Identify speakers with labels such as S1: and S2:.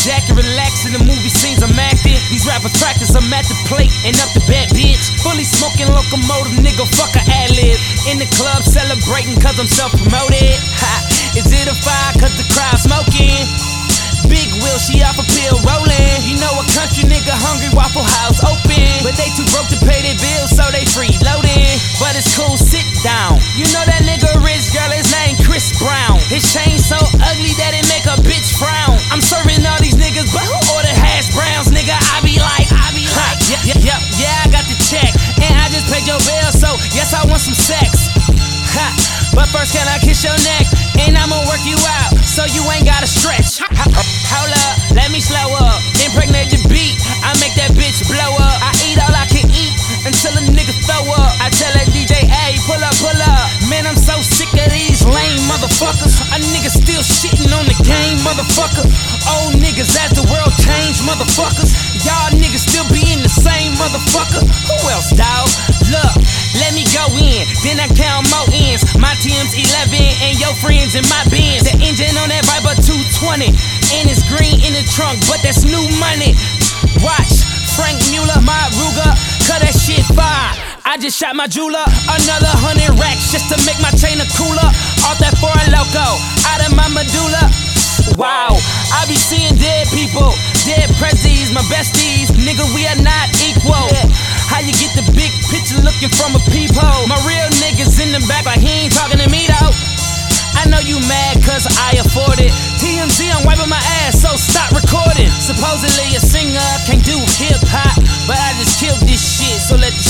S1: jacket, relaxing the movie scenes I'm acting. These rappers practice, I'm at the plate and up the bed, bitch. Fully smoking locomotive, nigga, fuck a ad-lib. In the club celebrating cause I'm self-promoted. Ha, is it a fire cause the crowd smoking? Big Will, she off a pill rolling. You know a country nigga hungry, Waffle House open. But they too broke to pay their bills, so they free loading. But it's cool, sit down. You know that nigga rich, girl, his name Chris Brown. His chain so ugly that it make a bitch frown. I'm serving all these niggas, but who order hash browns, nigga? I be like, yeah, I got the check. And I just paid your bill, so yes, I want some sex. Ha, but first can I kiss your neck? And I'ma work you out, so you ain't gotta stretch. Hold up, let me slow up. Impregnate the beat, I make that bitch blow up. I eat all I can eat until a nigga throw up. I tell that DJ, hey, pull up, pull up. Man, I'm so sick of these lame motherfuckers. A nigga still shitting on the game, motherfucker. Old niggas as the world change, motherfuckers. Y'all niggas still be in the same motherfucker. Who else, dawg? Look, let me go in, then I count more ends. My TM's 11 and your friends in my Benz. The engine on that Viper 220, and it's green in the trunk, but that's new money. Watch, Frank Mueller, my Ruger, cut that shit fire. I just shot my jeweler, another 100 racks just to make my chain a cooler. Off that Four Loco, out of my medulla. Wow, I be seeing dead people, dead prezzies, my besties. Nigga, we are not equal. How you get the big picture looking from a peephole? My real niggas in the back like he ain't talking to me though. I know you mad cause I afford it. TMZ, I'm wiping my ass, so stop recording. Supposedly a singer can't do hip hop, but I just killed this shit, so let the